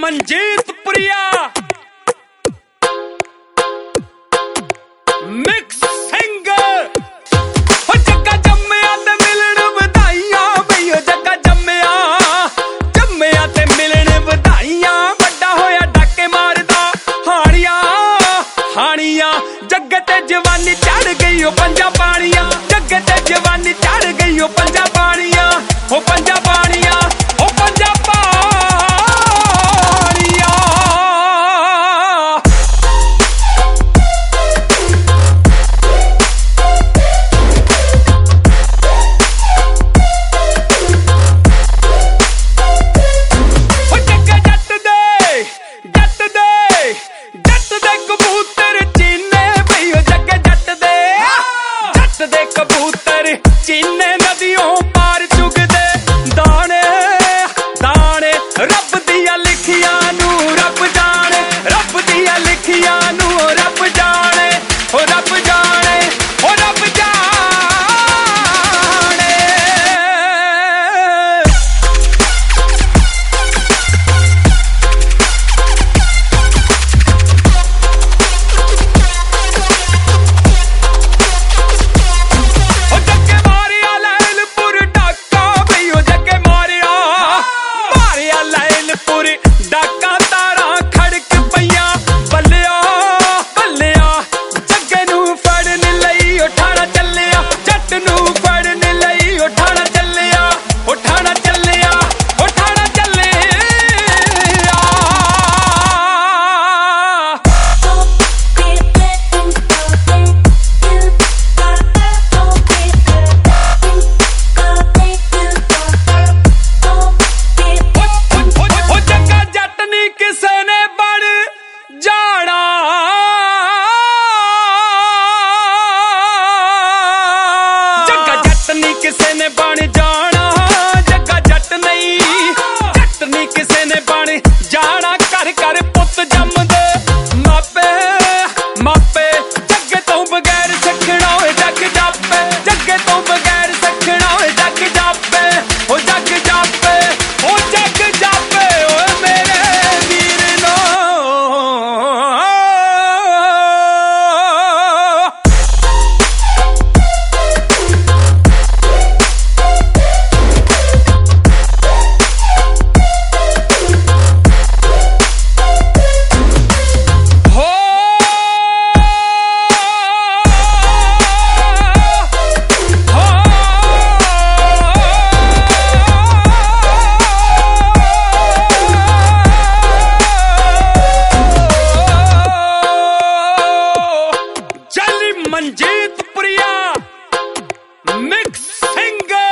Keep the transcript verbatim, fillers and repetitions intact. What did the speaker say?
Manjeet Priya mix singer ਹੋ ਜੱਗਾ ਜੰਮਿਆ ਤੇ ਮਿਲਣ ਵਧਾਈਆਂ ਬਈ ਹੋ ਜੱਗਾ ਜੰਮਿਆ ਜੰਮਿਆ ਤੇ ਮਿਲਣ ਵਧਾਈਆਂ ਵੱਡਾ ਹੋਇਆ ਡਾਕੇ ਮਾਰਦਾ ਹਾਣੀਆਂ ਹਾਣੀਆਂ ਜੱਗੇ ਤੇ ਜਵਾਨੀ ਚੜ ਗਈ ਉਹ ਪੰਜਾ ਪਾਣੀਆਂ ਜੱਗੇ ਤੇ ਜਵਾਨੀ ਚੜ ਗਈ ਉਹ ਪੰਜਾ ਪਾਣੀਆਂ ਉਹ ਪੰਜਾ ਪਾਣੀਆਂ ਉਹ ਪੰਜਾ ਚੀਨੇ ਨदियों ਪਾਰ ਚੁਗਦੇ ਦਾਣੇ ਦਾਣੇ ਰੱਬ ਦੀਆਂ ਲਿਖੀਆਂ ਨੂੰ ਰੱਬ ਜਾਣੇ ਰੱਬ ਦੀਆਂ ਲਿਖੀਆਂ ਨੂੰ ਰੱਬ ਜਾਣੇ ਓ ਰੱਬ ਜਾਣੇ ਓ ਰੱਬ ਜਾਣੇ ਕਿਸੇ ਨੇ ਬਣ ਜਾਣਾ ਜੱਗਾ ਜੱਟ ਨਹੀਂ ਜੱਟ ਨਹੀਂ ਕਿਸੇ ਨੇ ਬਣ ਜਾਣਾ ਘਰ ਘਰ ਪੁੱਤ ਜੰਮਦੇ ਮਾਪੇ ਮਾਪੇ ਜੱਗੇ ਤੋਂ ਬਗੈਰ ਸਿੱਖਣਾ ਓਏ ਜੱਗ ਜਾਪੇ ਜੱਗੇ ਤੋਂ ਬਗੈਰ ਸਿੱਖਣਾ ਓਏ ਜੱਗ ਜਾਪੇ ਓ ਜੱਗ ਜਾਪੇ ਓ ਜੱਗ ਜਾਪੇ ਓਏ ਮੇਰੇ ਵੀਰ ਨੋ ਮਨਜੀਤ ਪ੍ਰਿਆ ਮਿਕਸ ਸਿੰਗਰ।